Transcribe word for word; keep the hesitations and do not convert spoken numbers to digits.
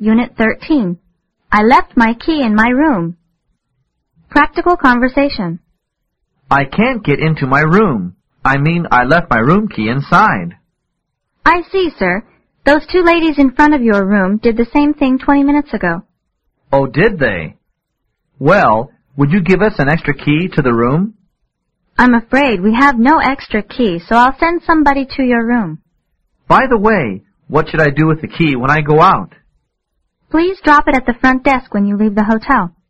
Unit thirteen. I left my key in my room. Practical conversation. I can't get into my room. I mean, I left my room key inside. I see, sir. Those two ladies in front of your room did the same thing twenty minutes ago. Oh, did they? Well, would you give us an extra key to the room? I'm afraid we have no extra key, so I'll send somebody to your room. By the way, what should I do with the key when I go out? Please drop it at the front desk when you leave the hotel.